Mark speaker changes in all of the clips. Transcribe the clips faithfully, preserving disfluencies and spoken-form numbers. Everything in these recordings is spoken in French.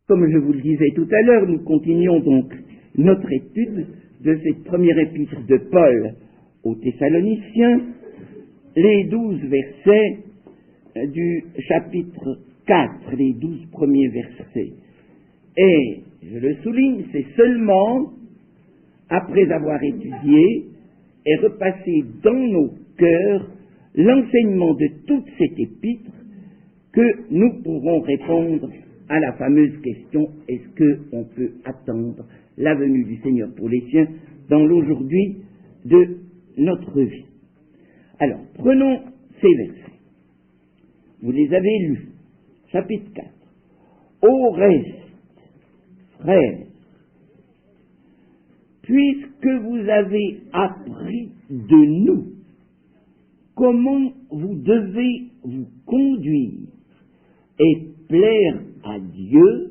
Speaker 1: Comme je vous le disais tout à l'heure, nous continuons donc notre étude de cette première épître de Paul aux Thessaloniciens, les douze versets du chapitre quatre, les douze premiers versets. Et, je le souligne, c'est seulement après avoir étudié et repassé dans nos cœurs l'enseignement de toute cette épître que nous pourrons répondre à la fameuse question: est-ce qu'on peut attendre la venue du Seigneur pour les siens dans l'aujourd'hui de notre vie? Alors, prenons ces versets. Vous les avez lus. Chapitre quatre. Au reste, frères, puisque vous avez appris de nous comment vous devez vous conduire et plaire à Dieu,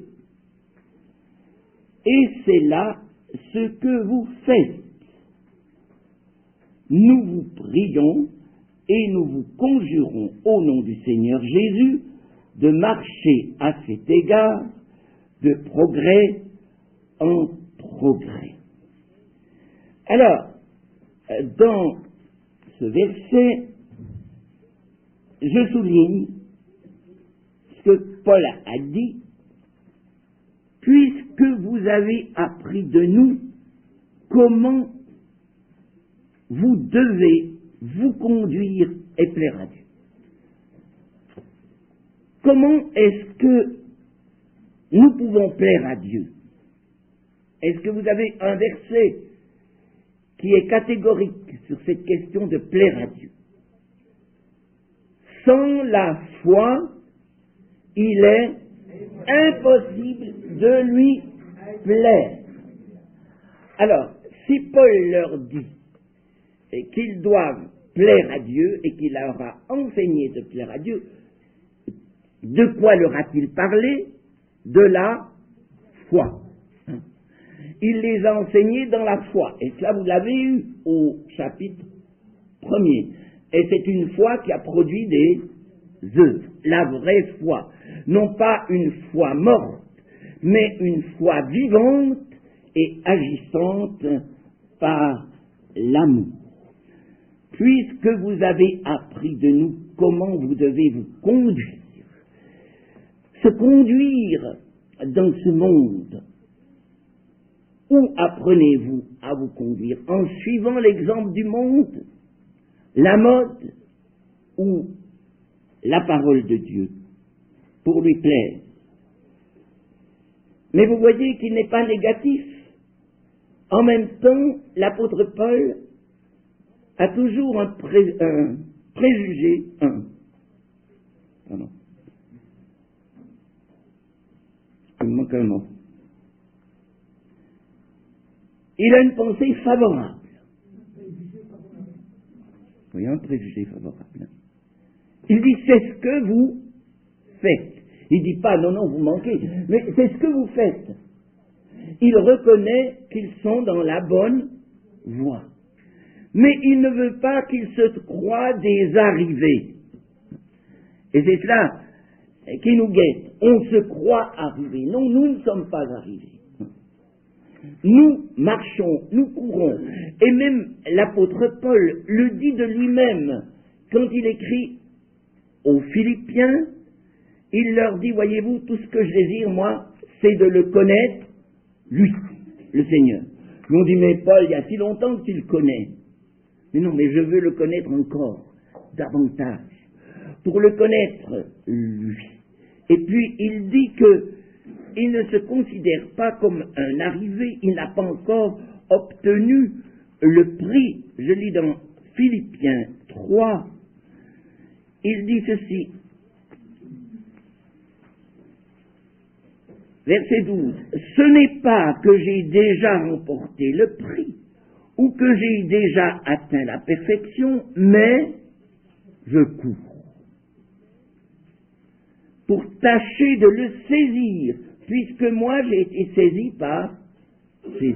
Speaker 1: et c'est là ce que vous faites. Nous vous prions et nous vous conjurons au nom du Seigneur Jésus de marcher à cet égard de progrès en progrès. Alors, dans ce verset, je souligne ce que Paul a dit: puisque vous avez appris de nous comment vous devez vous conduire et plaire à Dieu. Comment est-ce que nous pouvons plaire à Dieu? Est-ce que vous avez un verset qui est catégorique sur cette question de plaire à Dieu? Sans la foi, il est impossible de lui plaire. Alors, si Paul leur dit qu'ils doivent plaire à Dieu et qu'il leur a enseigné de plaire à Dieu, de quoi leur a-t-il parlé? De la foi. Il les a enseignés dans la foi. Et cela, vous l'avez eu au chapitre premier. Et c'est une foi qui a produit des œuvres. La vraie foi. Non pas une foi morte, mais une foi vivante et agissante par l'amour. Puisque vous avez appris de nous comment vous devez vous conduire, se conduire dans ce monde, où apprenez-vous à vous conduire? En suivant l'exemple du monde, la mode ou la parole de Dieu, pour lui plaire. Mais vous voyez qu'il n'est pas négatif. En même temps, l'apôtre Paul a toujours un, pré, un préjugé, un, pardon, il me manque un mot. Il a une pensée favorable. Oui, un préjugé favorable. Il dit: c'est ce que vous faites. Il ne dit pas: non, non, vous manquez. Mais c'est ce que vous faites. Il reconnaît qu'ils sont dans la bonne voie. Mais il ne veut pas qu'ils se croient des arrivés. Et c'est cela qui nous guette. On se croit arrivés. Non, nous ne sommes pas arrivés. Nous marchons, nous courons. Et même l'apôtre Paul le dit de lui-même quand il écrit aux Philippiens. Il leur dit: voyez-vous, tout ce que je désire, moi, c'est de le connaître, lui, le Seigneur. Ils m'ont dit: mais Paul, il y a si longtemps que tu le connais. Mais non, mais je veux le connaître encore, davantage, pour le connaître, lui. Et puis, il dit que il ne se considère pas comme un arrivé, il n'a pas encore obtenu le prix. Je lis dans Philippiens trois, il dit ceci, verset douze, « Ce n'est pas que j'ai déjà remporté le prix, ou que j'ai déjà atteint la perfection, mais je cours pour tâcher de le saisir, puisque moi j'ai été saisi par Jésus. »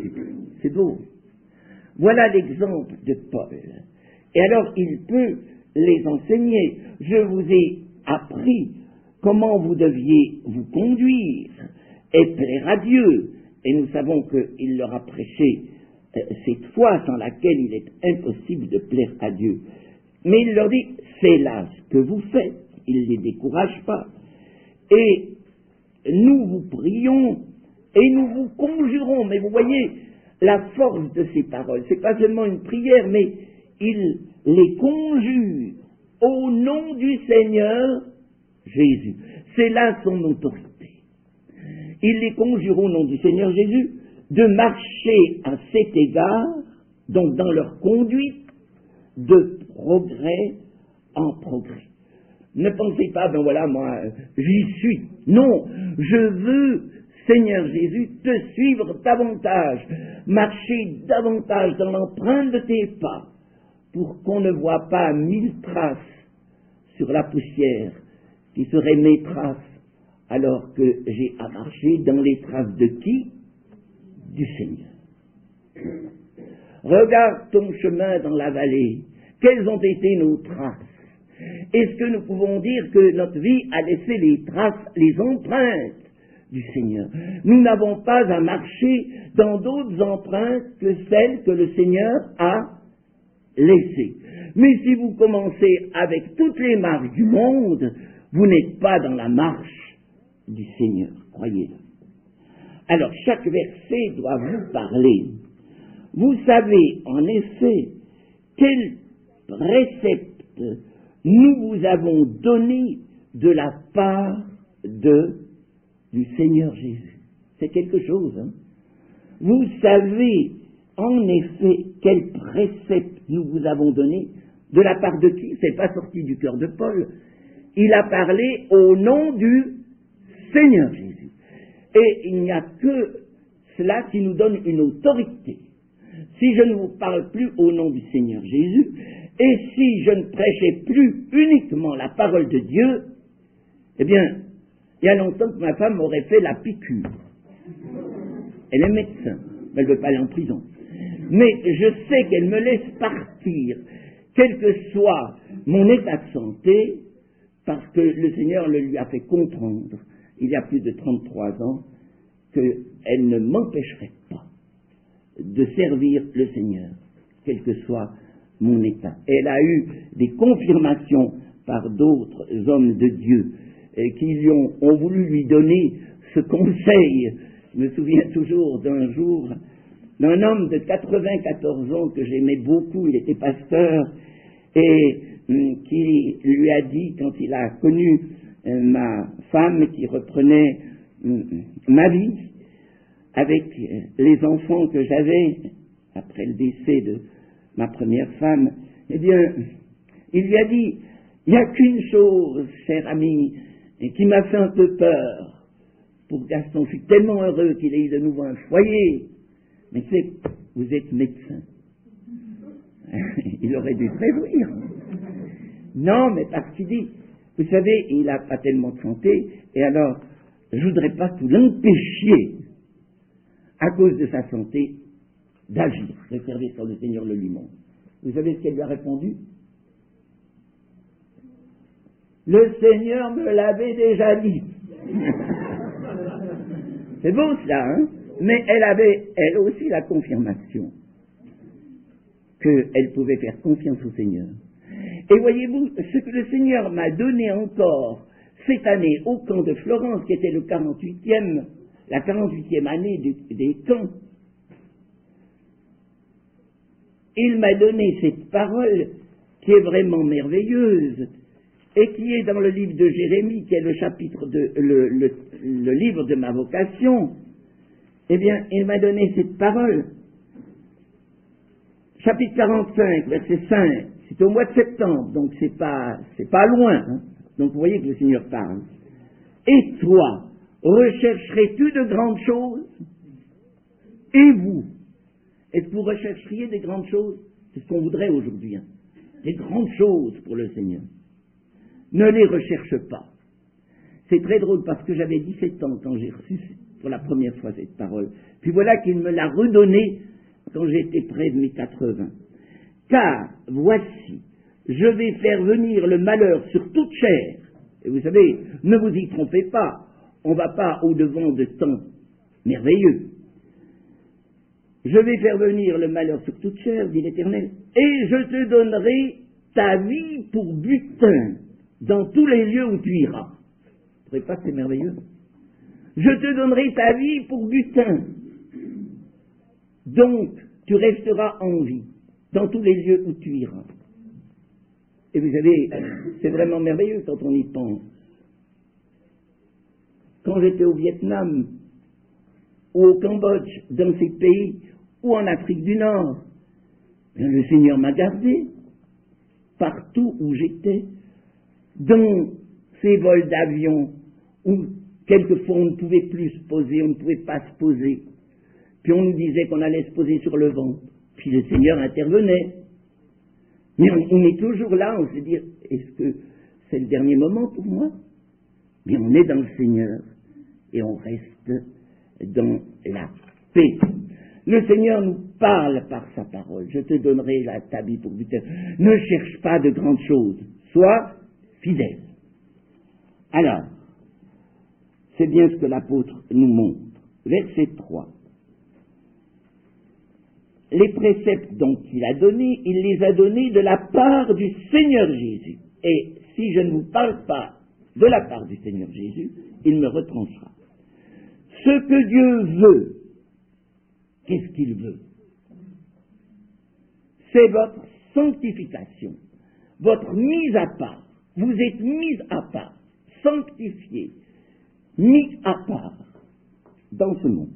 Speaker 1: C'est beau. Voilà l'exemple de Paul. Et alors il peut les enseigner. Je vous ai appris comment vous deviez vous conduire est plaire à Dieu. Et nous savons qu'il leur a prêché euh, cette foi sans laquelle il est impossible de plaire à Dieu. Mais il leur dit, c'est là ce que vous faites. Il ne les décourage pas. Et nous vous prions et nous vous conjurons. Mais vous voyez la force de ces paroles. C'est pas seulement une prière, mais il les conjure au nom du Seigneur Jésus. C'est là son autorité. Il les conjure au nom du Seigneur Jésus de marcher à cet égard, donc dans leur conduite, de progrès en progrès. Ne pensez pas, ben voilà, moi, j'y suis. Non, je veux, Seigneur Jésus, te suivre davantage, marcher davantage dans l'empreinte de tes pas, pour qu'on ne voit pas mille traces sur la poussière qui seraient mes traces, alors que j'ai à marcher dans les traces de qui? Du Seigneur. Regarde ton chemin dans la vallée. Quelles ont été nos traces? Est-ce que nous pouvons dire que notre vie a laissé les traces, les empreintes du Seigneur? Nous n'avons pas à marcher dans d'autres empreintes que celles que le Seigneur a laissées. Mais si vous commencez avec toutes les marches du monde, vous n'êtes pas dans la marche du Seigneur, croyez-le. Alors, chaque verset doit vous parler. Vous savez, en effet, quel précepte nous vous avons donné de la part de, du Seigneur Jésus. C'est quelque chose, hein? Vous savez, en effet, quel précepte nous vous avons donné de la part de qui? C'est pas sorti du cœur de Paul. Il a parlé au nom du Seigneur Jésus. Et il n'y a que cela qui nous donne une autorité. Si je ne vous parle plus au nom du Seigneur Jésus, et si je ne prêchais plus uniquement la parole de Dieu, eh bien, il y a longtemps que ma femme m'aurait fait la piqûre. Elle est médecin, mais elle ne veut pas aller en prison. Mais je sais qu'elle me laisse partir, quel que soit mon état de santé, parce que le Seigneur le lui a fait comprendre, il y a plus de trente-trois ans, qu'elle ne m'empêcherait pas de servir le Seigneur, quel que soit mon état. Elle a eu des confirmations par d'autres hommes de Dieu eh, qui lui ont, ont voulu lui donner ce conseil. Je me souviens toujours d'un jour d'un homme de quatre-vingt-quatorze ans que j'aimais beaucoup, il était pasteur, et hum, qui lui a dit, quand il a connu euh, ma femme qui reprenait hum, ma vie, avec les enfants que j'avais après le décès de ma première femme, eh bien, il lui a dit, il n'y a qu'une chose, cher ami, qui m'a fait un peu peur pour Gaston. Je suis tellement heureux qu'il ait eu de nouveau un foyer, mais c'est, vous êtes médecin. Il aurait dû se réjouir. Non, mais parce qu'il dit, vous savez, il n'a pas tellement de santé, et alors, je ne voudrais pas tout l'empêcher, à cause de sa santé, d'agir, de servir quand le Seigneur le lui montre. Vous savez ce qu'elle lui a répondu? Le Seigneur me l'avait déjà dit. C'est beau cela, hein? Mais elle avait, elle aussi, la confirmation qu'elle pouvait faire confiance au Seigneur. Et voyez-vous, ce que le Seigneur m'a donné encore cette année au camp de Florence, qui était le quarante-huitième, la quarante-huitième année du, des camps, il m'a donné cette parole qui est vraiment merveilleuse et qui est dans le livre de Jérémie, qui est le chapitre de, le, le, le livre de ma vocation. Eh bien, il m'a donné cette parole. Chapitre quarante-cinq, verset cinq. C'est au mois de septembre, donc c'est pas, c'est pas loin. Hein. Donc vous voyez que le Seigneur parle. Et toi, rechercherais-tu de grandes choses? Et vous? Est-ce que vous rechercheriez des grandes choses? C'est ce qu'on voudrait aujourd'hui. Hein. Des grandes choses pour le Seigneur. Ne les recherche pas. C'est très drôle parce que j'avais dix-sept ans quand j'ai reçu pour la première fois cette parole. Puis voilà qu'il me l'a redonnée quand j'étais près de mes quatre-vingts. Car, voici, je vais faire venir le malheur sur toute chair. Et vous savez, ne vous y trompez pas. on ne va pas au-devant de temps merveilleux. Je vais faire venir le malheur sur toute chair, dit l'Éternel, et je te donnerai ta vie pour butin dans tous les lieux où tu iras. Vous ne trouvez pas que c'est merveilleux? Je te donnerai ta vie pour butin. Donc, tu resteras en vie dans tous les lieux où tu iras. Et vous savez, c'est vraiment merveilleux quand on y pense. Quand j'étais au Vietnam, ou au Cambodge, dans ces pays, ou en Afrique du Nord, le Seigneur m'a gardé partout où j'étais, dans ces vols d'avion où quelquefois on ne pouvait plus se poser, on ne pouvait pas se poser, puis on nous disait qu'on allait se poser sur le ventre, puis le Seigneur intervenait. Mais on, on est toujours là, on se dit, est-ce que c'est le dernier moment pour moi? Mais on est dans le Seigneur et on reste dans la paix. Le Seigneur nous parle par sa parole. Je te donnerai la, ta vie pour butin. Ne cherche pas de grandes choses. Sois fidèle. Alors, c'est bien ce que l'apôtre nous montre. Verset trois. Les préceptes dont il a donnés, il les a donnés de la part du Seigneur Jésus. Et si je ne vous parle pas de la part du Seigneur Jésus, il me retranchera. Ce que Dieu veut, qu'est-ce qu'il veut? C'est votre sanctification, votre mise à part. Vous êtes mis à part, sanctifiés, mis à part dans ce monde.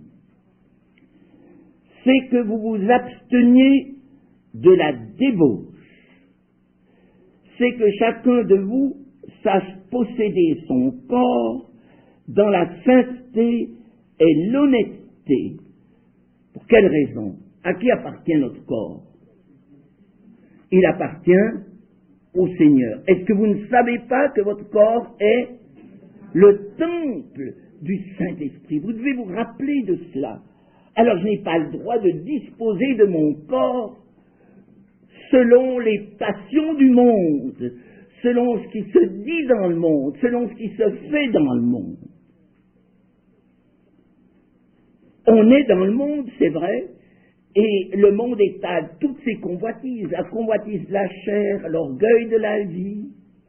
Speaker 1: C'est que vous vous absteniez de la débauche. C'est que chacun de vous sache posséder son corps dans la sainteté et l'honnêteté. Pour quelle raison? À qui appartient notre corps? Il appartient au Seigneur. Est-ce que vous ne savez pas que votre corps est le temple du Saint-Esprit? Vous devez vous rappeler de cela. Alors je n'ai pas le droit de disposer de mon corps selon les passions du monde, selon ce qui se dit dans le monde, selon ce qui se fait dans le monde. On est dans le monde, c'est vrai, et le monde est à toutes ses convoitises, la convoitise de la chair, l'orgueil de la vie,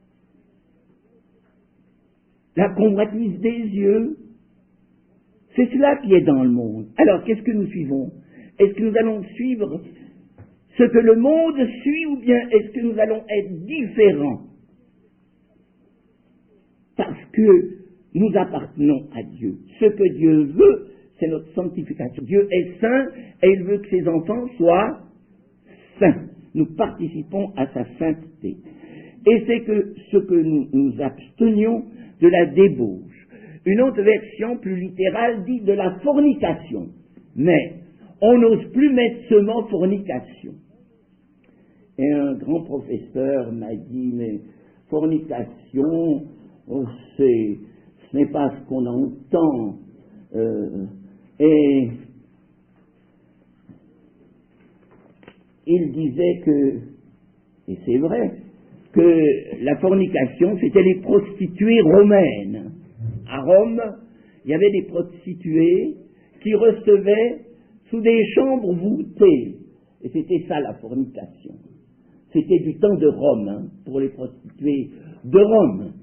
Speaker 1: la convoitise des yeux. C'est cela qui est dans le monde. Alors, qu'est-ce que nous suivons? Est-ce que nous allons suivre ce que le monde suit, ou bien est-ce que nous allons être différents? Parce que nous appartenons à Dieu. Ce que Dieu veut, c'est notre sanctification. Dieu est saint et il veut que ses enfants soient saints. Nous participons à sa sainteté. Et c'est que ce que nous nous abstenions de la débauche. Une autre version plus littérale dit de la fornication. Mais on n'ose plus mettre ce mot fornication. Et un grand professeur m'a dit, mais fornication, oh, c'est, ce n'est pas ce qu'on entend. Euh, et il disait que, et c'est vrai, que la fornication, c'était les prostituées romaines. À Rome, il y avait des prostituées qui recevaient sous des chambres voûtées. Et c'était ça la fornication. C'était du temps de Rome, hein, pour les prostituées de Rome.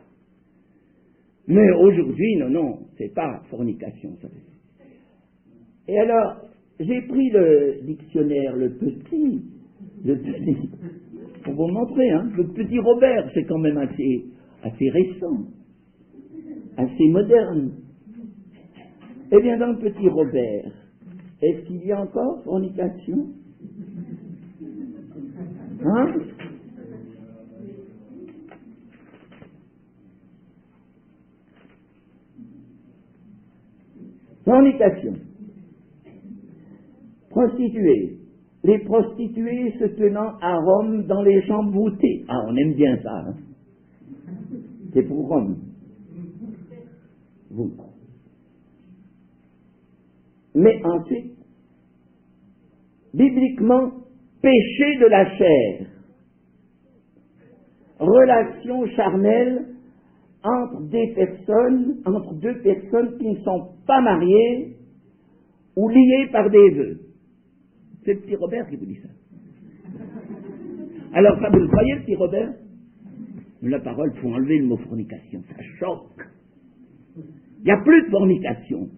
Speaker 1: Mais aujourd'hui, non, non, c'est pas fornication, ça. Et alors, j'ai pris le dictionnaire, le petit, le petit, pour vous montrer, hein, le petit Robert, c'est quand même assez, assez récent, assez moderne. Eh bien, dans le petit Robert, est-ce qu'il y a encore fornication? Hein? Fornication. Prostituées. Les prostituées se tenant à Rome dans les chambres voûtées. Ah, on aime bien ça. Hein? C'est pour Rome. Vous. Mais ensuite, bibliquement, péché de la chair. Relation charnelle entre des personnes, entre deux personnes qui ne sont pas mariées ou liées par des vœux. C'est le petit Robert qui vous dit ça. Alors, ça, vous le croyez, le petit Robert? La parole, il faut enlever le mot fornication, ça choque. Il n'y a plus de fornication.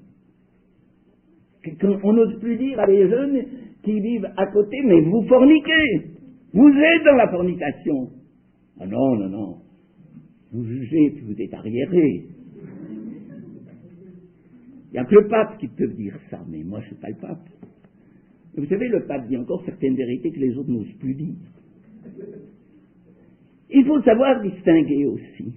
Speaker 1: On n'ose plus dire à des jeunes qui vivent à côté, mais vous forniquez, vous êtes dans la fornication. Ah non, non, non, vous jugez, puis vous êtes arriérés. Il n'y a que le pape qui peut dire ça, mais moi je ne suis pas le pape. Vous savez, le pape dit encore certaines vérités que les autres n'osent plus dire. Il faut savoir distinguer aussi.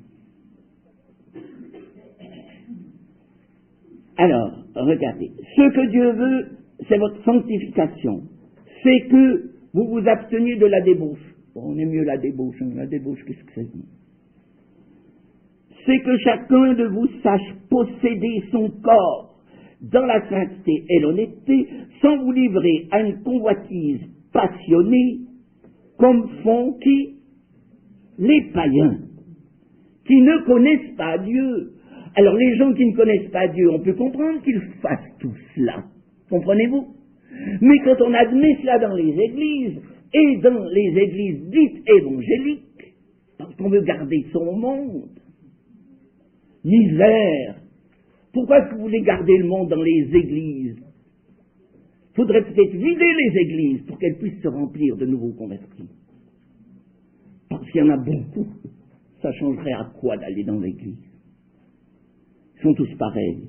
Speaker 1: Alors, regardez, ce que Dieu veut, c'est votre sanctification. C'est que vous vous absteniez de la débauche. Bon, on aime mieux la débauche, hein. La débauche, qu'est-ce que c'est? C'est que chacun de vous sache posséder son corps dans la sainteté et l'honnêteté, sans vous livrer à une convoitise passionnée, comme font qui? Les païens, qui ne connaissent pas Dieu. Alors les gens qui ne connaissent pas Dieu, on peut comprendre qu'ils fassent tout cela. Comprenez-vous? Mais quand on admet cela dans les églises, et dans les églises dites évangéliques, parce qu'on veut garder son monde, misère, pourquoi est-ce que vous voulez garder le monde dans les églises? Il faudrait peut-être vider les églises pour qu'elles puissent se remplir de nouveaux convertis. Parce qu'il y en a beaucoup. Ça changerait à quoi d'aller dans l'église? Ils sont tous pareils.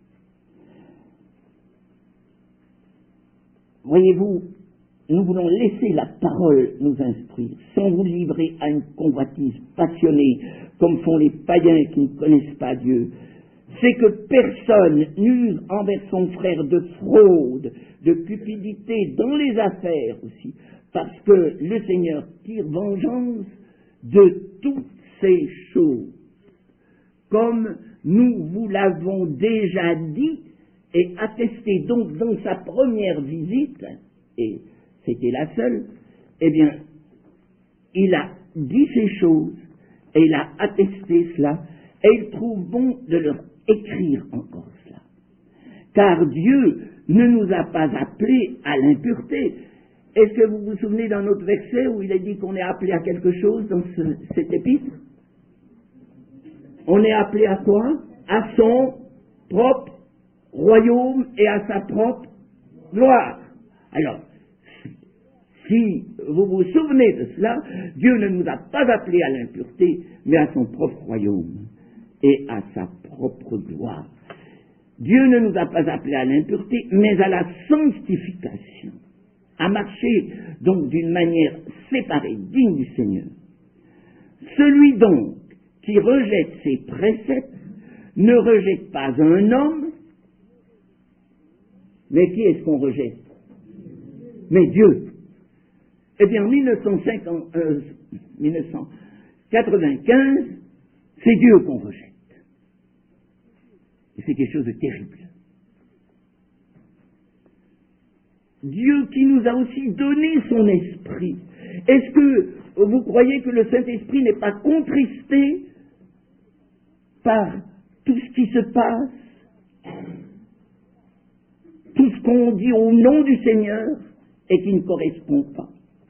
Speaker 1: Voyez-vous, nous voulons laisser la parole nous instruire, sans vous livrer à une convoitise passionnée, comme font les païens qui ne connaissent pas Dieu. C'est que personne n'use envers son frère de fraude, de cupidité dans les affaires aussi, parce que le Seigneur tire vengeance de toutes ces choses. Comme nous vous l'avons déjà dit et attesté donc dans sa première visite, et c'était la seule, eh bien, il a dit ces choses et il a attesté cela et il trouve bon de leur écrire encore cela. Car Dieu ne nous a pas appelés à l'impureté. Est-ce que vous vous souvenez d'un autre verset où il est dit qu'on est appelé à quelque chose dans ce, cet épître? On est appelé à quoi? À son propre royaume et à sa propre gloire. Alors, si vous vous souvenez de cela, Dieu ne nous a pas appelés à l'impureté, mais à son propre royaume et à sa propre gloire. Dieu ne nous a pas appelés à l'impureté, mais à la sanctification, à marcher donc d'une manière séparée, digne du Seigneur. Celui donc qui rejette ses préceptes ne rejette pas un homme, mais qui est-ce qu'on rejette? Mais Dieu. Eh bien, en mille neuf cent cinquante, euh, mille neuf cent quatre-vingt-quinze, c'est Dieu qu'on rejette. Et c'est quelque chose de terrible. Dieu qui nous a aussi donné son esprit. Est-ce que vous croyez que le Saint-Esprit n'est pas contristé par tout ce qui se passe, tout ce qu'on dit au nom du Seigneur et qui ne correspond pas?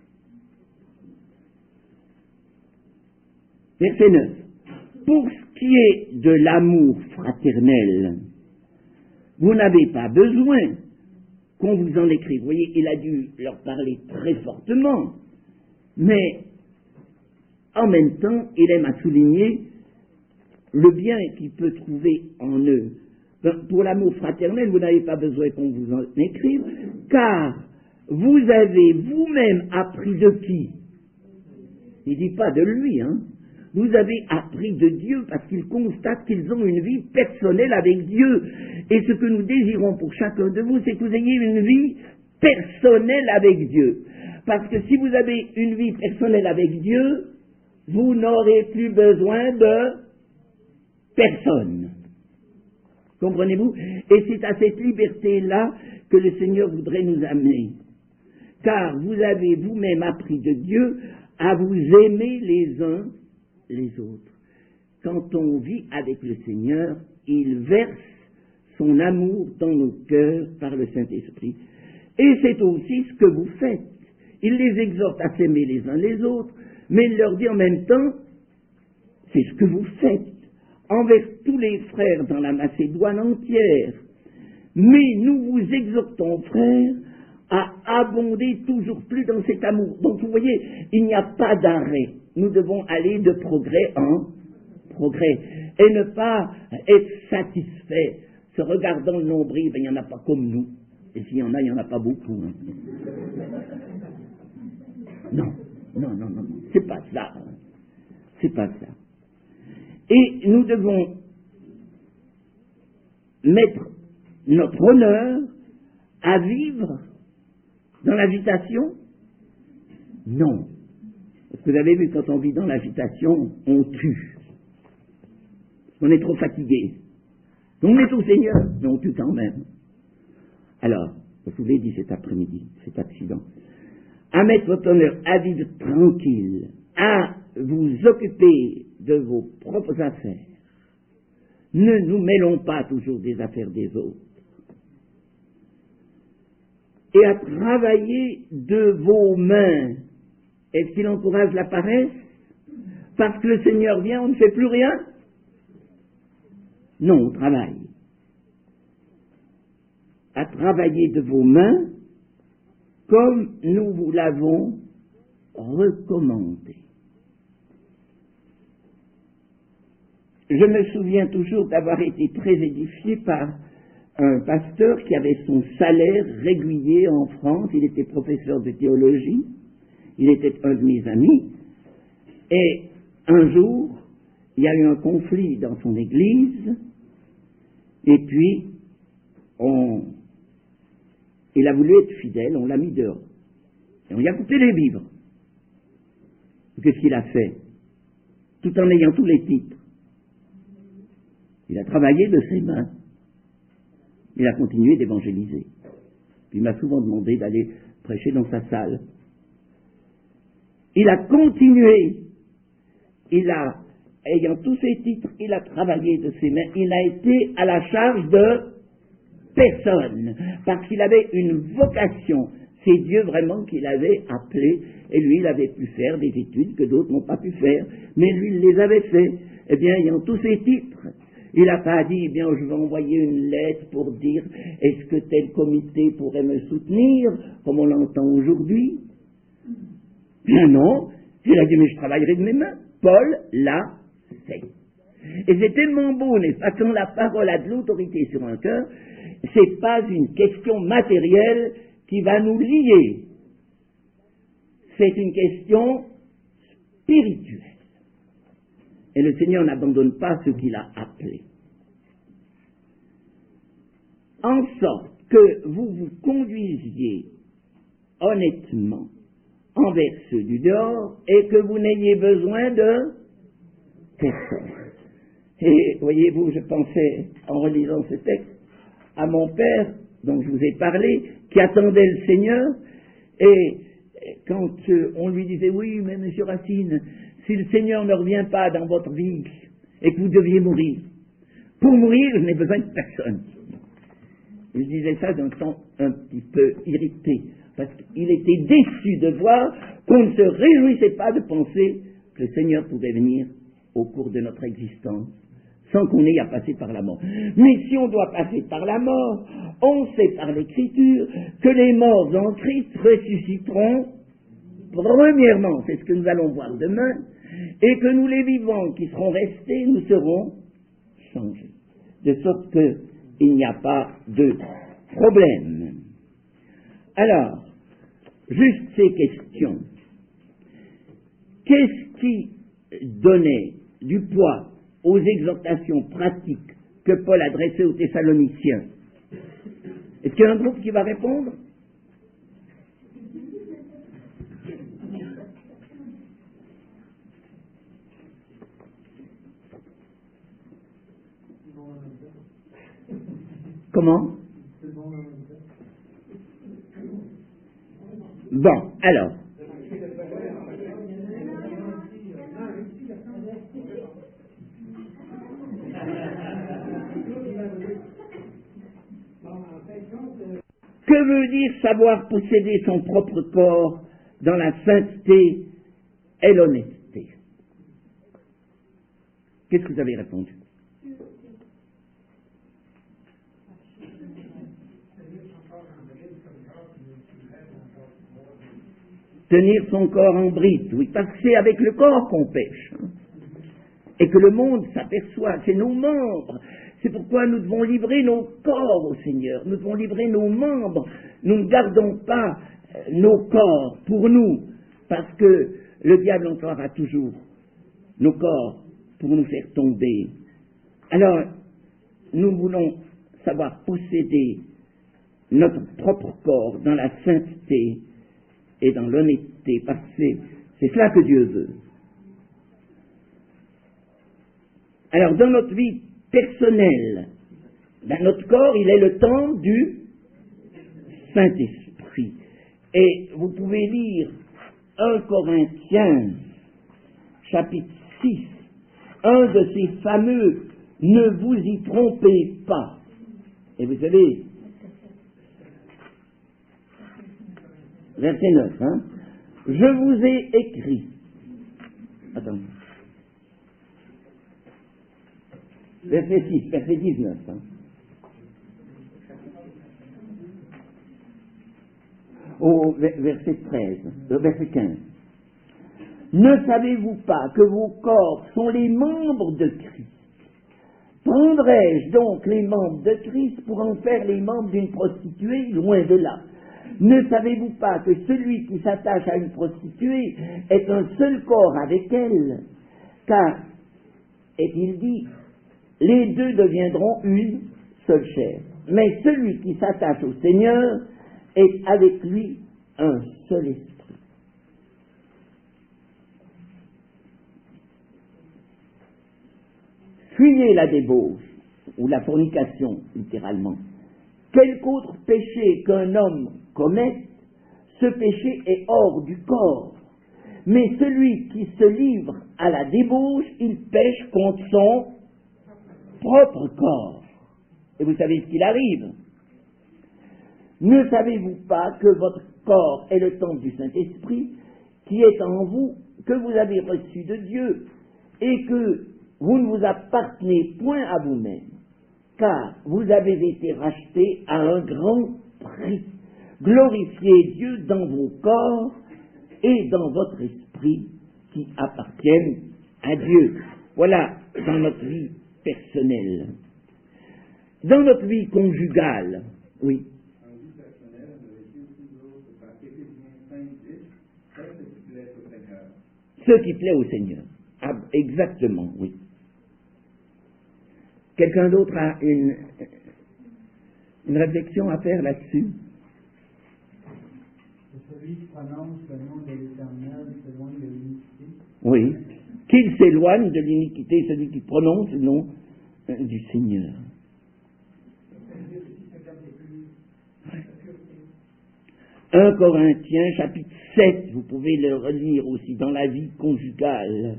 Speaker 1: Verset neuf. Pour ce qui est de l'amour fraternel, vous n'avez pas besoin qu'on vous en écrive. Vous voyez, il a dû leur parler très fortement, mais en même temps, il aime à souligner le bien qu'il peut trouver en eux. Pour l'amour fraternel, vous n'avez pas besoin qu'on vous en écrive, car vous avez vous-même appris de qui? Il ne dit pas de lui, hein. Vous avez appris de Dieu parce qu'ils constatent qu'ils ont une vie personnelle avec Dieu. Et ce que nous désirons pour chacun de vous, c'est que vous ayez une vie personnelle avec Dieu. Parce que si vous avez une vie personnelle avec Dieu, vous n'aurez plus besoin de personne. Comprenez-vous? Et c'est à cette liberté-là que le Seigneur voudrait nous amener. Car vous avez vous-même appris de Dieu à vous aimer les uns les autres. quand on vit avec le Seigneur, il verse son amour dans nos cœurs par le Saint-Esprit. Et c'est aussi ce que vous faites. Il les exhorte à s'aimer les uns les autres, mais il leur dit en même temps, c'est ce que vous faites envers tous les frères dans la Macédoine entière. Mais nous vous exhortons, frères, à abonder toujours plus dans cet amour. Donc vous voyez, il n'y a pas d'arrêt. Nous devons aller de progrès en progrès et ne pas être satisfait. Se regardant le nombril, ben, il n'y en a pas comme nous. Et s'il y en a, il n'y en a pas beaucoup. Hein. Non, non, non, non, non. C'est pas ça. Hein. C'est pas ça. Et nous devons mettre notre honneur à vivre dans l'agitation? Non. Parce que vous avez vu, quand on vit dans l'agitation, on tue. On est trop fatigué. On est au Seigneur, mais on tue quand même. Alors, je vous l'ai dit cet après-midi, cet accident, à mettre votre honneur à vivre tranquille, à vous occuper de vos propres affaires. Ne nous mêlons pas toujours des affaires des autres. Et à travailler de vos mains. Est-ce qu'il encourage la paresse? Parce que le Seigneur vient, on ne fait plus rien? Non, on travaille. À travailler de vos mains comme nous vous l'avons recommandé. Je me souviens toujours d'avoir été très édifié par un pasteur qui avait son salaire régulier en France. Il était professeur de théologie, il était un de mes amis, et un jour, il y a eu un conflit dans son église, et puis, on, il a voulu être fidèle, on l'a mis dehors, et on lui a coupé les vivres. Qu'est-ce qu'il a fait? Tout en ayant tous les titres. Il a travaillé de ses mains. Il a continué d'évangéliser. Puis il m'a souvent demandé d'aller prêcher dans sa salle. Il a continué. Il a, ayant tous ses titres, il a travaillé de ses mains. Il a été à la charge de personne. Parce qu'il avait une vocation. C'est Dieu vraiment qui l'avait appelé. Et lui, il avait pu faire des études que d'autres n'ont pas pu faire. Mais lui, il les avait fait. Eh bien, ayant tous ses titres, il n'a pas dit, eh bien, je vais envoyer une lettre pour dire, est-ce que tel comité pourrait me soutenir, comme on l'entend aujourd'hui? Bien non. Il a dit, mais je travaillerai de mes mains. Paul l'a fait. Et c'est tellement beau, n'est-ce pas, quand la parole a de l'autorité sur un cœur, c'est pas une question matérielle qui va nous lier. C'est une question spirituelle. Et le Seigneur n'abandonne pas ceux qu'il a appelés. En sorte que vous vous conduisiez honnêtement envers ceux du dehors et que vous n'ayez besoin de personne. Et voyez-vous, je pensais, en relisant ce texte, à mon père, dont je vous ai parlé, qui attendait le Seigneur, et quand euh, on lui disait, oui, mais monsieur Racine, si le Seigneur ne revient pas dans votre vie et que vous deviez mourir, pour mourir, je n'ai besoin de personne. Il disait ça d'un ton un petit peu irrité, parce qu'il était déçu de voir qu'on ne se réjouissait pas de penser que le Seigneur pouvait venir au cours de notre existence, sans qu'on ait à passer par la mort. Mais si on doit passer par la mort, on sait par l'Écriture que les morts en Christ ressusciteront premièrement, c'est ce que nous allons voir demain, et que nous les vivants qui seront restés, nous serons changés. De sorte qu'il n'y a pas de problème. Alors, juste ces questions. Qu'est-ce qui donnait du poids aux exhortations pratiques que Paul adressait aux Thessaloniciens? Est-ce qu'il y a un groupe qui va répondre? Comment? Bon, alors. Que veut dire savoir posséder son propre corps dans la sainteté et l'honnêteté? Qu'est-ce que vous avez répondu? Tenir son corps en bride, oui, parce que c'est avec le corps qu'on pêche, hein, et que le monde s'aperçoit, c'est nos membres. C'est pourquoi nous devons livrer nos corps au Seigneur, nous devons livrer nos membres. Nous ne gardons pas nos corps pour nous, parce que le diable emploiera toujours nos corps pour nous faire tomber. Alors, nous voulons savoir posséder notre propre corps dans la sainteté et dans l'honnêteté, parce que c'est cela que Dieu veut. Alors, dans notre vie personnelle, ben, notre corps, il est le temple du Saint-Esprit. Et vous pouvez lire un Corinthiens, chapitre six, un de ces fameux « Ne vous y trompez pas ». Et vous savez, verset neuf, hein, « Je vous ai écrit ». Attends. Verset six, verset dix-neuf. Hein. Au verset treize, euh, verset quinze. Ne savez-vous pas que vos corps sont les membres de Christ? Prendrais-je donc les membres de Christ pour en faire les membres d'une prostituée? Loin de là. Ne savez-vous pas que celui qui s'attache à une prostituée est un seul corps avec elle? Car, est-il dit, les deux deviendront une seule chair. Mais celui qui s'attache au Seigneur est avec lui un seul esprit. Fuyez la débauche, ou la fornication, littéralement. Quelque autre péché qu'un homme commette, ce péché est hors du corps. Mais celui qui se livre à la débauche, il pêche contre son propre corps. Et vous savez ce qu'il arrive. Ne savez-vous pas que votre corps est le temple du Saint-Esprit qui est en vous, que vous avez reçu de Dieu, et que vous ne vous appartenez point à vous-même, car vous avez été rachetés à un grand prix. Glorifiez Dieu dans vos corps et dans votre esprit qui appartiennent à Dieu. Voilà, dans notre vie personnelle. Dans notre vie conjugale, oui.
Speaker 2: En vie personnelle, on avait dit aussi d'autres, par Éphésiens cinq dix, faites ce qui plaît au Seigneur.
Speaker 1: Ce qui plaît au Seigneur. Ah, exactement, oui. Quelqu'un d'autre a une, une réflexion à faire là-dessus?
Speaker 3: Celui qui prononce le nom de l'Éternel s'éloigne de l'iniquité.
Speaker 1: Oui. Qu'il s'éloigne de l'iniquité, celui qui prononce le nom euh, du Seigneur. un Corinthiens, chapitre sept, vous pouvez le relire aussi dans la vie conjugale.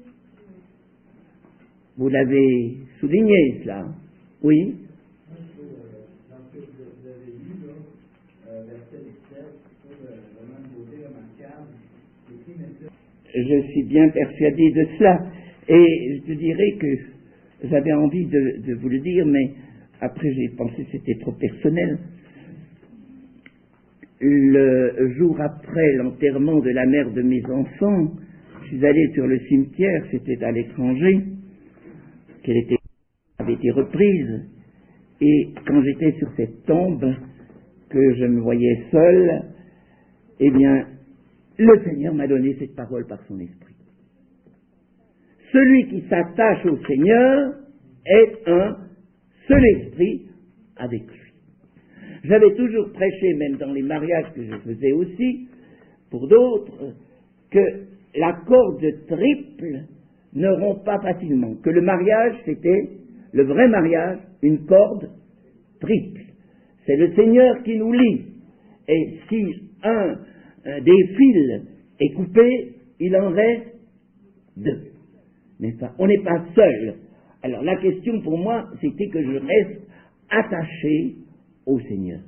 Speaker 1: Vous l'avez souligné, cela. Oui.
Speaker 2: Dans ce que vous avez lu, là, verset dix-sept, sur le même côté remarquable, écrit maintenant.
Speaker 1: Je suis bien persuadé de cela. Et je te dirais que j'avais envie de, de vous le dire, mais après j'ai pensé que c'était trop personnel. Le jour après l'enterrement de la mère de mes enfants, je suis allé sur le cimetière, c'était à l'étranger, qu'elle était, avait été reprise, et quand j'étais sur cette tombe, que je me voyais seul, eh bien, le Seigneur m'a donné cette parole par son esprit. Celui qui s'attache au Seigneur est un seul esprit avec lui. J'avais toujours prêché, même dans les mariages que je faisais aussi, pour d'autres, que la corde triple ne rompt pas facilement, que le mariage, c'était, le vrai mariage, une corde triple. C'est le Seigneur qui nous lie. Et si un, un des fils est coupé, il en reste deux. N'est-ce pas? On n'est pas seul. Alors la question pour moi, c'était que je reste attaché au Seigneur.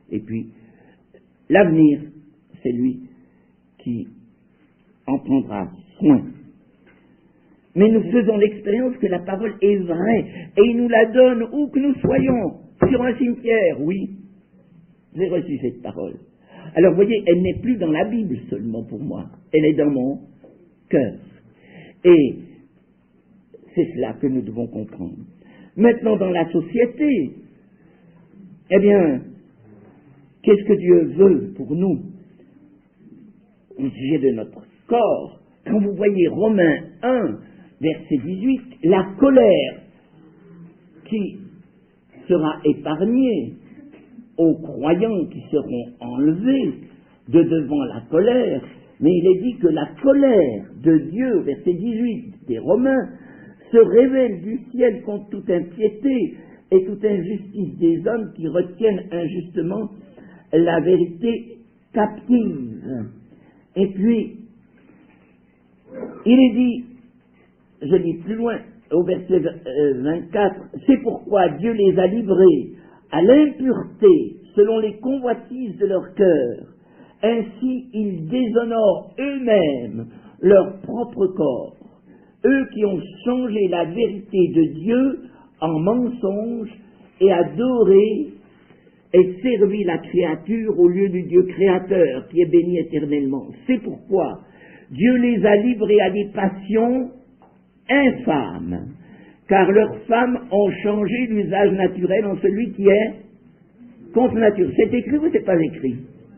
Speaker 1: Et puis, l'avenir, c'est lui qui en prendra soin. Mais nous faisons l'expérience que la parole est vraie, et il nous la donne où que nous soyons, sur un cimetière, oui. J'ai reçu cette parole. Alors, vous voyez, elle n'est plus dans la Bible seulement pour moi, elle est dans mon cœur. Et c'est cela que nous devons comprendre. Maintenant, dans la société, eh bien, qu'est-ce que Dieu veut pour nous au sujet de notre corps? Quand vous voyez Romains un, verset dix-huit, la colère qui sera épargnée aux croyants qui seront enlevés de devant la colère, mais il est dit que la colère de Dieu, verset dix-huit des Romains, se révèle du ciel contre toute impiété et toute injustice des hommes qui retiennent injustement la vérité captive. Et puis, il est dit, je lis plus loin, au verset vingt-quatre, c'est pourquoi Dieu les a livrés à l'impureté selon les convoitises de leur cœur. Ainsi, ils déshonorent eux-mêmes leur propre corps. Eux qui ont changé la vérité de Dieu en mensonge et adoré et servi la créature au lieu du Dieu créateur qui est béni éternellement. C'est pourquoi Dieu les a livrés à des passions infâmes, car leurs femmes ont changé l'usage naturel en celui qui est contre nature. C'est écrit ou c'est pas écrit?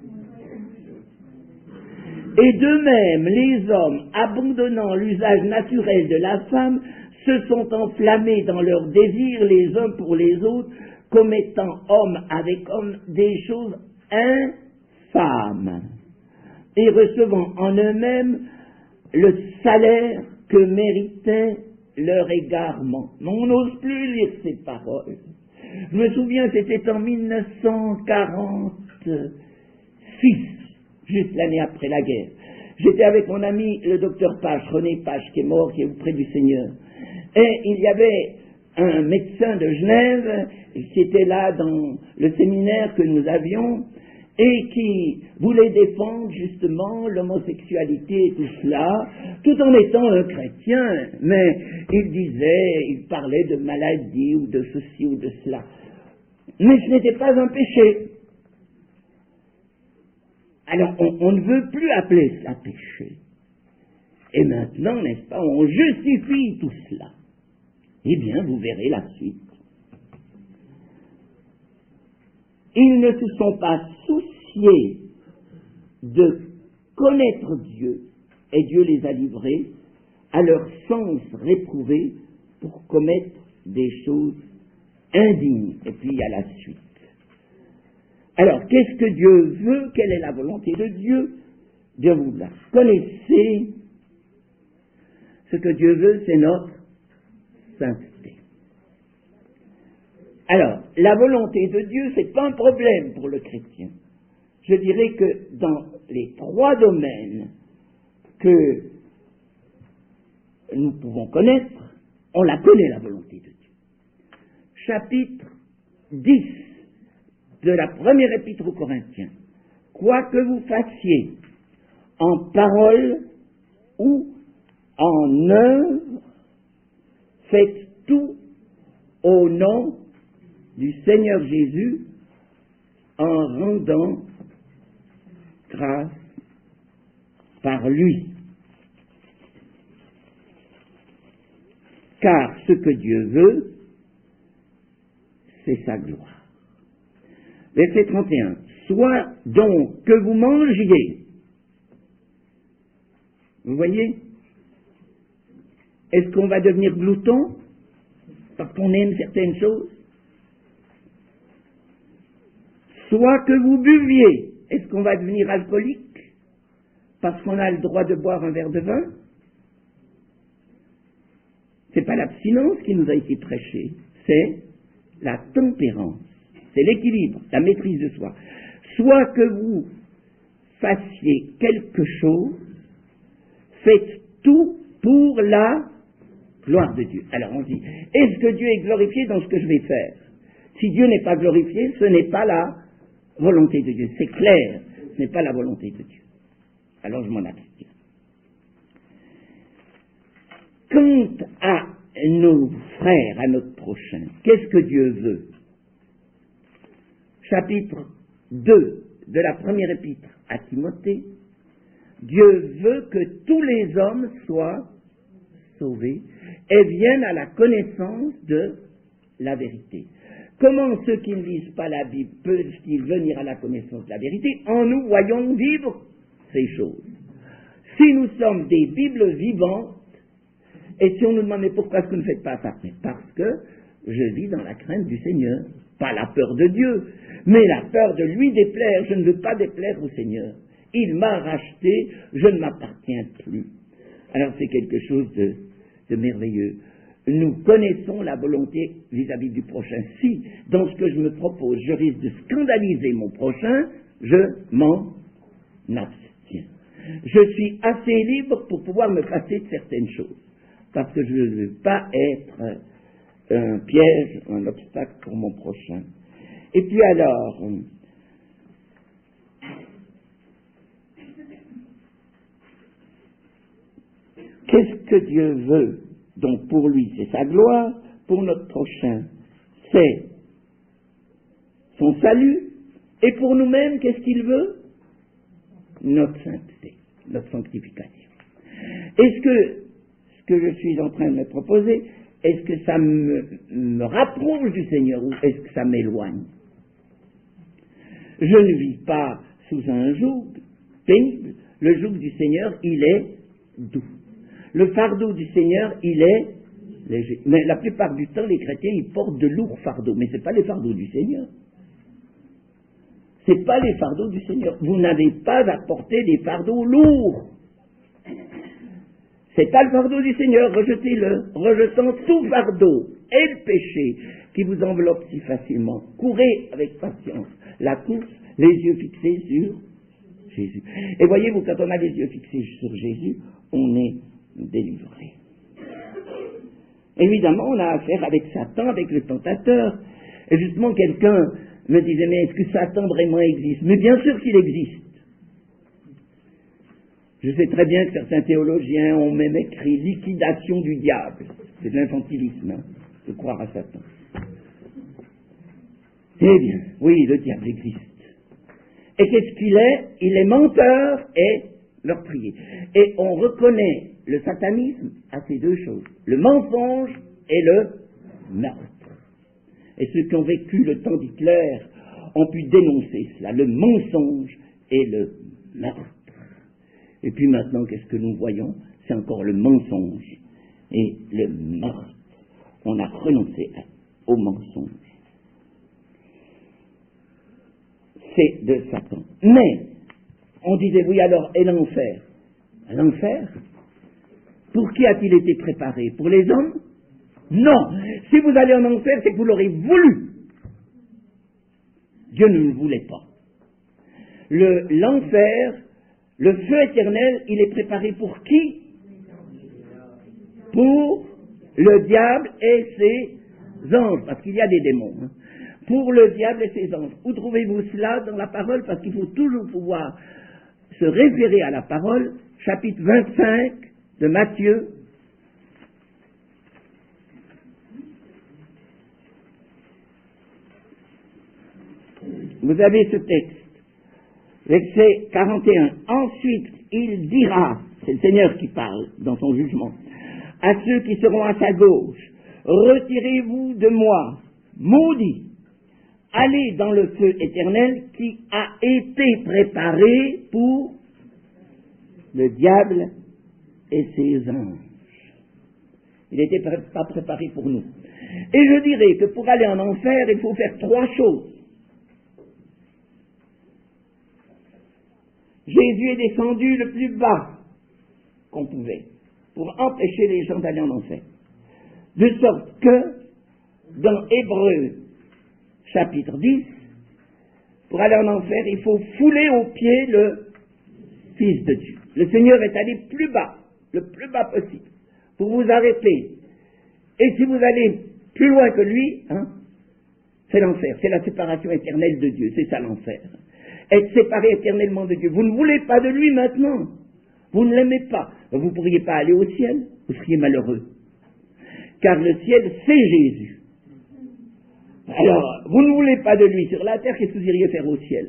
Speaker 1: Et de même, les hommes, abandonnant l'usage naturel de la femme, se sont enflammés dans leurs désirs les uns pour les autres, commettant homme avec homme des choses infâmes, et recevant en eux-mêmes le salaire que méritait leur égarement. Mais on n'ose plus lire ces paroles. Je me souviens, c'était en mille neuf cent quarante-six, juste l'année après la guerre. J'étais avec mon ami le docteur Pache, René Pache, qui est mort, qui est auprès du Seigneur. Et il y avait un médecin de Genève qui était là dans le séminaire que nous avions et qui voulait défendre justement l'homosexualité et tout cela, tout en étant un chrétien. Mais il disait, il parlait de maladie ou de ceci ou de cela. Mais ce n'était pas un péché. Alors, on, on ne veut plus appeler cela péché. Et maintenant, n'est-ce pas, on justifie tout cela. Eh bien, vous verrez la suite. Ils ne se sont pas souciés de connaître Dieu, et Dieu les a livrés à leur sens réprouvé pour commettre des choses indignes. Et puis, il y a la suite. Alors, qu'est-ce que Dieu veut? Quelle est la volonté de Dieu? Dieu vous la connaissez. Ce que Dieu veut, c'est notre sainteté. Alors, la volonté de Dieu, c'est pas un problème pour le chrétien. Je dirais que dans les trois domaines que nous pouvons connaître, on la connaît, la volonté de Dieu. Chapitre dix de la première épître aux Corinthiens. Quoi que vous fassiez en parole ou en œuvre, faites tout au nom du Seigneur Jésus en rendant grâce par lui. Car ce que Dieu veut, c'est sa gloire. Verset trente et un. Soit donc que vous mangiez. Vous voyez? Est-ce qu'on va devenir glouton parce qu'on aime certaines choses? Soit que vous buviez. Est-ce qu'on va devenir alcoolique parce qu'on a le droit de boire un verre de vin? C'est pas l'abstinence qui nous a été prêchée, c'est la tempérance. C'est l'équilibre, la maîtrise de soi. Soit que vous fassiez quelque chose, faites tout pour la gloire de Dieu. Alors on dit, est-ce que Dieu est glorifié dans ce que je vais faire? Si Dieu n'est pas glorifié, ce n'est pas la volonté de Dieu. C'est clair, ce n'est pas la volonté de Dieu. Alors je m'en abstiens. Quant à nos frères, à notre prochain, qu'est-ce que Dieu veut? Chapitre deux de la première épître à Timothée. Dieu veut que tous les hommes soient sauvés et viennent à la connaissance de la vérité. Comment ceux qui ne lisent pas la Bible peuvent-ils venir à la connaissance de la vérité? En nous voyons vivre ces choses. Si nous sommes des Bibles vivantes, et si on nous demandait pourquoi est-ce que vous ne faites pas ça, c'est parce que je vis dans la crainte du Seigneur, pas la peur de Dieu, mais la peur de lui déplaire. Je ne veux pas déplaire au Seigneur. Il m'a racheté, je ne m'appartiens plus. Alors c'est quelque chose de, de merveilleux. Nous connaissons la volonté vis-à-vis du prochain. Si, dans ce que je me propose, je risque de scandaliser mon prochain, je m'en abstiens. Je suis assez libre pour pouvoir me passer de certaines choses, parce que je ne veux pas être un piège, un obstacle pour mon prochain. Et puis alors, qu'est-ce que Dieu veut? Donc pour lui, c'est sa gloire, pour notre prochain, c'est son salut, et pour nous-mêmes, qu'est-ce qu'il veut? Notre sainteté, notre sanctification. Est-ce que ce que je suis en train de me proposer, est-ce que ça me, me rapproche du Seigneur ou est-ce que ça m'éloigne? Je ne vis pas sous un joug pénible. Le joug du Seigneur, il est doux. Le fardeau du Seigneur, il est léger. Mais la plupart du temps, les chrétiens, ils portent de lourds fardeaux. Mais ce n'est pas les fardeaux du Seigneur. Ce n'est pas les fardeaux du Seigneur. Vous n'avez pas à porter des fardeaux lourds. C'est pas le fardeau du Seigneur, rejetez-le. Rejetant tout fardeau et le péché qui vous enveloppe si facilement. Courez avec patience la course, les yeux fixés sur Jésus. Et voyez-vous, quand on a les yeux fixés sur Jésus, on est délivré. Évidemment, on a affaire avec Satan, avec le tentateur. Et justement, quelqu'un me disait, mais est-ce que Satan vraiment existe? Mais bien sûr qu'il existe. Je sais très bien que certains théologiens ont même écrit liquidation du diable. C'est de l'infantilisme, hein, de croire à Satan. Eh bien, oui, le diable existe. Et qu'est-ce qu'il est? Il est menteur et meurtrier. Et on reconnaît le satanisme à ces deux choses, le mensonge et le meurtre. Et ceux qui ont vécu le temps d'Hitler ont pu dénoncer cela, le mensonge et le meurtre. Et puis maintenant, qu'est-ce que nous voyons? C'est encore le mensonge et le meurtre. On a renoncé au mensonge. C'est de Satan. Mais, on disait, oui, alors, et l'enfer? L'enfer? Pour qui a-t-il été préparé? Pour les hommes? Non. Si vous allez en enfer, c'est que vous l'aurez voulu. Dieu ne le voulait pas. Le, l'enfer, le feu éternel, il est préparé pour qui? Pour le diable et ses anges, parce qu'il y a des démons. Hein. Pour le diable et ses anges. Où trouvez-vous cela dans la parole? Parce qu'il faut toujours pouvoir se référer à la parole. Chapitre vingt-cinq de Matthieu. Vous avez ce texte, verset quarante et un. Ensuite, il dira, c'est le Seigneur qui parle dans son jugement, à ceux qui seront à sa gauche, retirez-vous de moi, maudits, allez dans le feu éternel qui a été préparé pour le diable et ses anges. Il n'était pas préparé pour nous. Et je dirais que pour aller en enfer, il faut faire trois choses. Jésus est descendu le plus bas qu'on pouvait pour empêcher les gens d'aller en enfer. De sorte que, dans Hébreux, chapitre dix, pour aller en enfer, il faut fouler aux pieds le Fils de Dieu. Le Seigneur est allé plus bas, le plus bas possible, pour vous arrêter. Et si vous allez plus loin que lui, hein, C'est l'enfer, c'est la séparation éternelle de Dieu, c'est ça l'enfer. Être séparé éternellement de Dieu. Vous ne voulez pas de lui maintenant. Vous ne l'aimez pas. Vous ne pourriez pas aller au ciel, vous seriez malheureux. Car le ciel, c'est Jésus. Alors, vous ne voulez pas de lui sur la terre, qu'est-ce que vous iriez faire au ciel?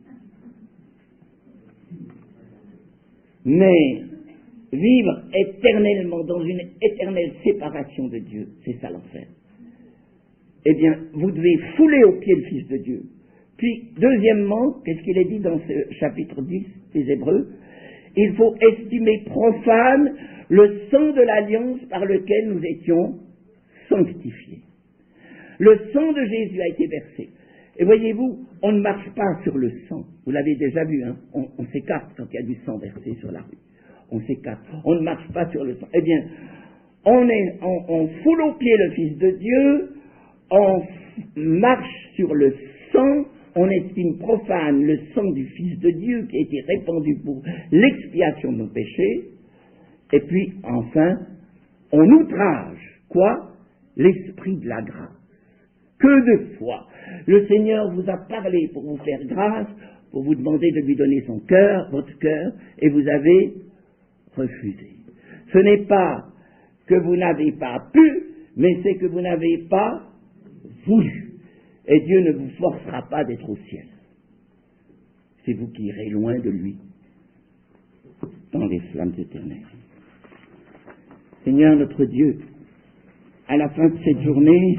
Speaker 1: Mais vivre éternellement dans une éternelle séparation de Dieu, c'est ça l'enfer. Eh bien, vous devez fouler aux pieds le Fils de Dieu. Puis, deuxièmement, qu'est-ce qu'il est dit dans ce chapitre dix des Hébreux? Il faut estimer profane le sang de l'alliance par lequel nous étions sanctifiés. Le sang de Jésus a été versé. Et voyez-vous, on ne marche pas sur le sang. Vous l'avez déjà vu, hein? On, on s'écarte quand il y a du sang versé sur la rue. On s'écarte. On ne marche pas sur le sang. Eh bien, on, est, on, on foule aux pieds le Fils de Dieu, on marche sur le sang, on estime profane le sang du Fils de Dieu qui a été répandu pour l'expiation de nos péchés, et puis, enfin, on outrage, quoi? L'esprit de la grâce. Que de fois le Seigneur vous a parlé pour vous faire grâce, pour vous demander de lui donner son cœur, votre cœur, et vous avez refusé. Ce n'est pas que vous n'avez pas pu, mais c'est que vous n'avez pas voulu. Et Dieu ne vous forcera pas d'être au ciel. C'est vous qui irez loin de lui, dans les flammes éternelles. Seigneur notre Dieu, à la fin de cette journée,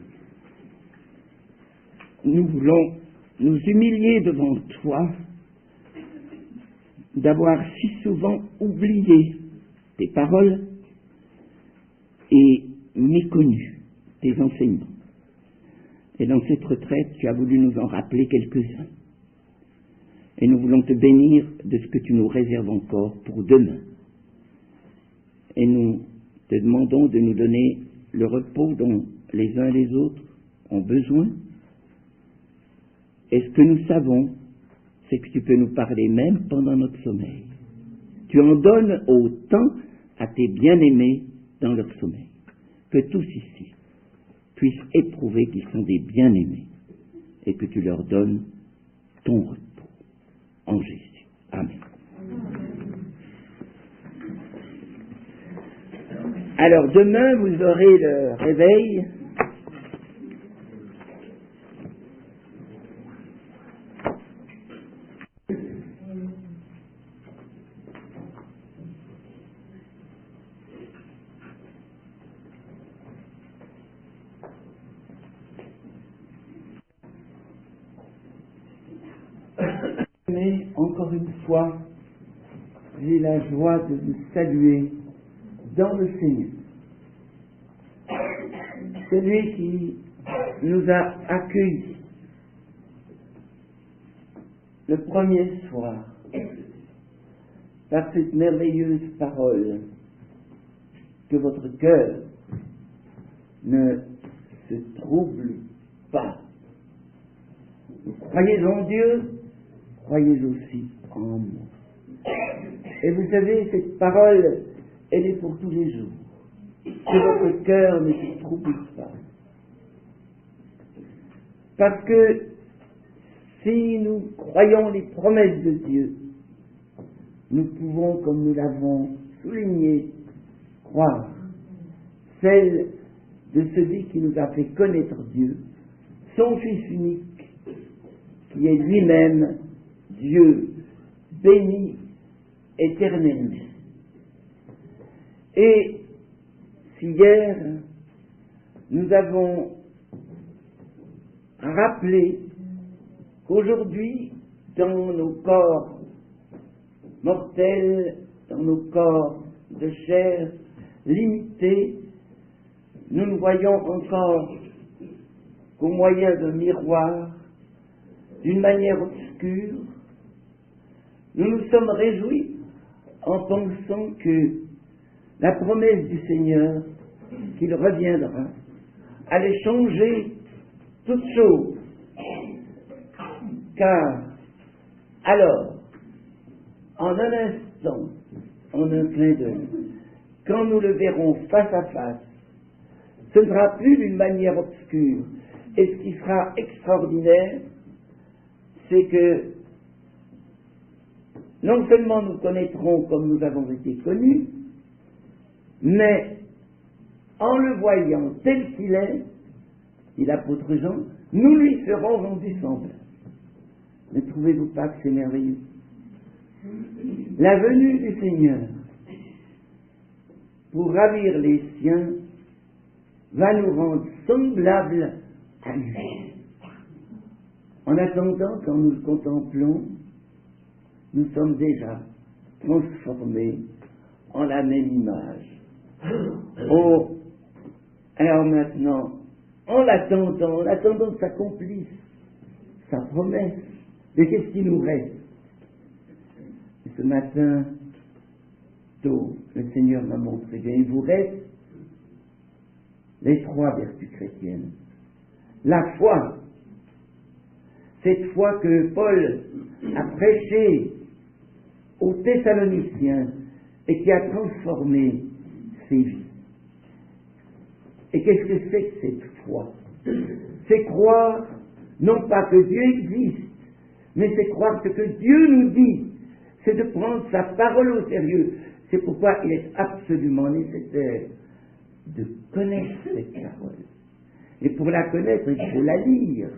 Speaker 1: nous voulons nous humilier devant toi d'avoir si souvent oublié tes paroles et méconnu tes enseignements. Et dans cette retraite, tu as voulu nous en rappeler quelques-uns. Et nous voulons te bénir de ce que tu nous réserves encore pour demain. Et nous te demandons de nous donner le repos dont les uns et les autres ont besoin. Et ce que nous savons, c'est que tu peux nous parler même pendant notre sommeil. Tu en donnes autant à tes bien-aimés dans leur sommeil, que tous ici puissent éprouver qu'ils sont des bien-aimés et que tu leur donnes ton repos en Jésus. Amen. Alors demain, vous aurez le réveil. Mais encore une fois, j'ai la joie de vous saluer dans le Seigneur. Celui qui nous a accueillis le premier soir par cette merveilleuse parole, que votre cœur ne se trouble pas. Vous croyez en Dieu, croyez aussi en moi. Et vous savez, cette parole, elle est pour tous les jours. Que votre cœur ne se trouble pas. Parce que si nous croyons les promesses de Dieu, nous pouvons, comme nous l'avons souligné, croire celle de celui qui nous a fait connaître Dieu, son Fils unique, qui est lui-même Dieu, béni éternellement. Et si hier, nous avons rappelé qu'aujourd'hui, dans nos corps mortels, dans nos corps de chair limités, nous ne voyons encore qu'au moyen d'un miroir, d'une manière obscure, nous nous sommes réjouis en pensant que la promesse du Seigneur, qu'il reviendra, allait changer toutes choses. Car, alors, en un instant, en un clin d'œil, quand nous le verrons face à face, ce ne sera plus d'une manière obscure, Et ce qui sera extraordinaire, c'est que non seulement nous connaîtrons comme nous avons été connus, mais en le voyant tel qu'il est, dit l'apôtre Jean, nous lui serons rendus semblables. Ne trouvez-vous pas que c'est merveilleux? La venue du Seigneur pour ravir les siens va nous rendre semblables à lui. En attendant, quand nous le contemplons, nous sommes déjà transformés en la même image. Oh, alors maintenant, en l'attendant, en attendant que s'accomplisse sa promesse, mais qu'est-ce qui nous reste? Et ce matin, tôt, le Seigneur m'a montré, bien, il vous reste les trois vertus chrétiennes. La foi, cette foi que Paul a prêchée aux Thessaloniciens et qui a transformé ses vies. Et qu'est-ce que c'est que cette foi? C'est croire, non pas que Dieu existe, mais c'est croire ce que Dieu nous dit. C'est de prendre sa parole au sérieux. C'est pourquoi il est absolument nécessaire de connaître cette parole. Et pour la connaître, il faut la lire.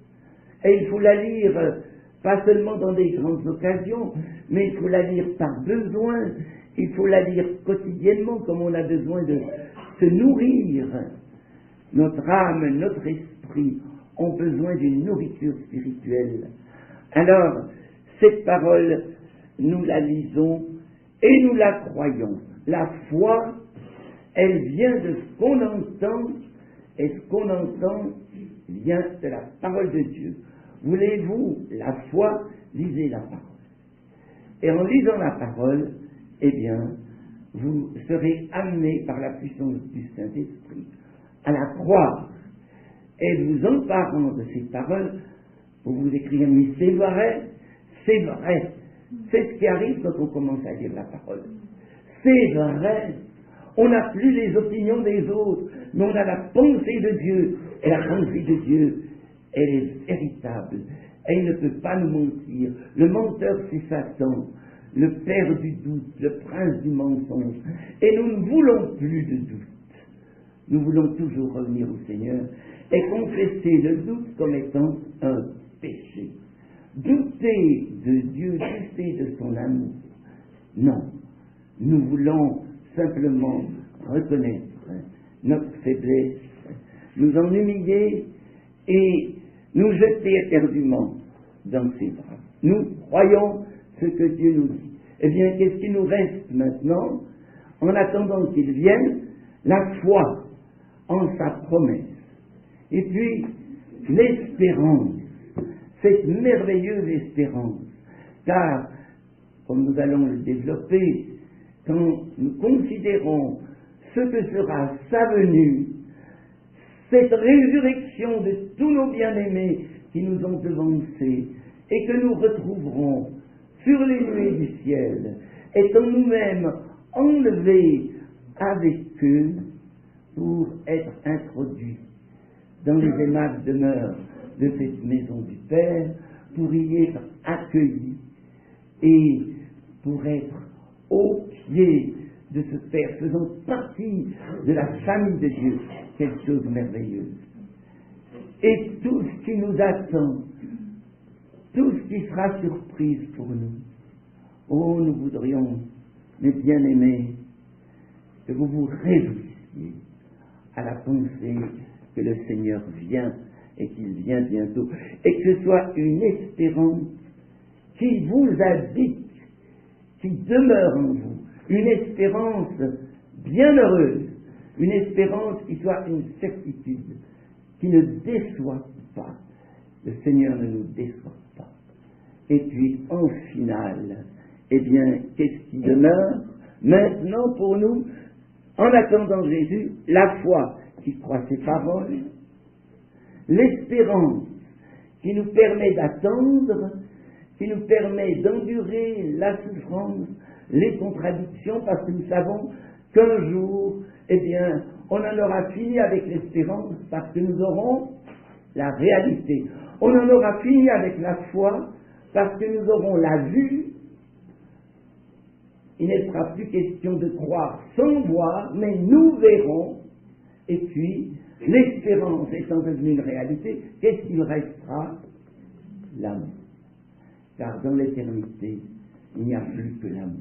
Speaker 1: Et il faut la lire pas seulement dans des grandes occasions, mais il faut la lire par besoin. Il faut la lire quotidiennement, comme on a besoin de se nourrir. Notre âme, notre esprit ont besoin d'une nourriture spirituelle. Alors, cette parole, nous la lisons et nous la croyons. La foi, elle vient de ce qu'on entend, et ce qu'on entend vient de la parole de Dieu. Voulez-vous la foi? Lisez la parole. Et en lisant la parole, eh bien, vous serez amenés par la puissance du Saint-Esprit à la croire. Et vous emparant de ces paroles, vous vous écrivez, mais c'est vrai, c'est vrai. C'est ce qui arrive quand on commence à lire la parole. C'est vrai. On n'a plus les opinions des autres, mais on a la pensée de Dieu. Et la pensée de Dieu, elle est véritable. Elle ne peut pas nous mentir. Le menteur, c'est Satan, le père du doute, le prince du mensonge. Et nous ne voulons plus de doute. Nous voulons toujours revenir au Seigneur et confesser le doute comme étant un péché. Douter de Dieu, douter de son amour. Non. Nous voulons simplement reconnaître notre faiblesse, nous en humilier et nous jeter éperdument dans ses bras. Nous croyons ce que Dieu nous dit. Eh bien, qu'est-ce qui nous reste maintenant? En attendant qu'il vienne, la foi en sa promesse. Et puis, l'espérance, cette merveilleuse espérance. Car, comme nous allons le développer, quand nous considérons ce que sera sa venue, cette résurrection de tous nos bien-aimés qui nous ont devancés et que nous retrouverons sur les nuées du ciel, étant nous-mêmes enlevés avec eux pour être introduits dans les aimables demeures de cette maison du Père, pour y être accueillis et pour être au pied de ce Père, faisant partie de la famille de Dieu, quelque chose de merveilleux. Et tout ce qui nous attend, tout ce qui sera surprise pour nous, oh, nous voudrions, mes bien-aimés, que vous vous réjouissiez à la pensée que le Seigneur vient et qu'il vient bientôt, et que ce soit une espérance qui vous habite, qui demeure en vous, une espérance bienheureuse, une espérance qui soit une certitude, qui ne déçoit pas. Le Seigneur ne nous déçoit pas. Et puis, en finale, eh bien, qu'est-ce qui demeure maintenant pour nous, en attendant Jésus? La foi qui croit ses paroles, l'espérance qui nous permet d'attendre, qui nous permet d'endurer la souffrance, les contradictions, parce que nous savons qu'un jour, eh bien, on en aura fini avec l'espérance, parce que nous aurons la réalité. On en aura fini avec la foi parce que nous aurons la vue. Il ne sera plus question de croire sans voir, mais nous verrons. Et puis, l'espérance étant devenue une réalité, qu'est-ce qu'il restera? L'amour. Car dans l'éternité, il n'y a plus que l'amour.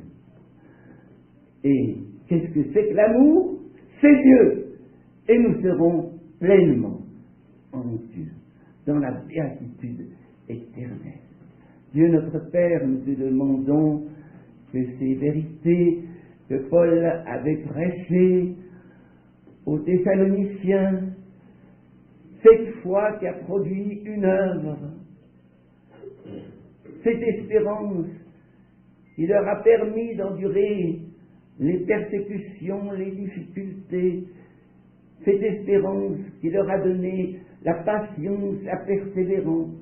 Speaker 1: Et qu'est-ce que c'est que l'amour? C'est Dieu. Et nous serons pleinement en Dieu, dans la béatitude éternelle. Dieu notre Père, nous te demandons que ces vérités que Paul avait prêchées aux Thessaloniciens, cette foi qui a produit une œuvre, cette espérance qui leur a permis d'endurer les persécutions, les difficultés, cette espérance qui leur a donné la patience, la persévérance,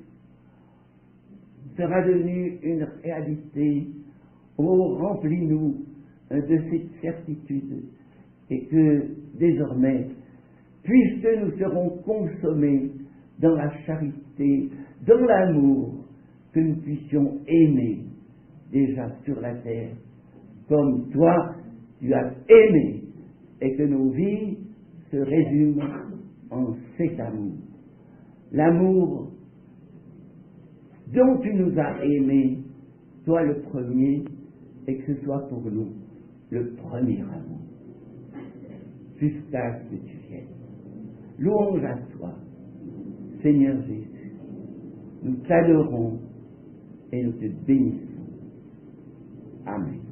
Speaker 1: sera devenue une réalité. Oh, remplis-nous de cette certitude et que désormais, puisque nous serons consommés dans la charité, dans l'amour, que nous puissions aimer déjà sur la terre, comme toi tu as aimé, et que nos vies se résument en cet amour. L'amour dont tu nous as aimés, toi le premier, et que ce soit pour nous le premier amour, jusqu'à ce que tu viennes. Louange à toi, Seigneur Jésus. Nous t'adorons et nous te bénissons. Amen.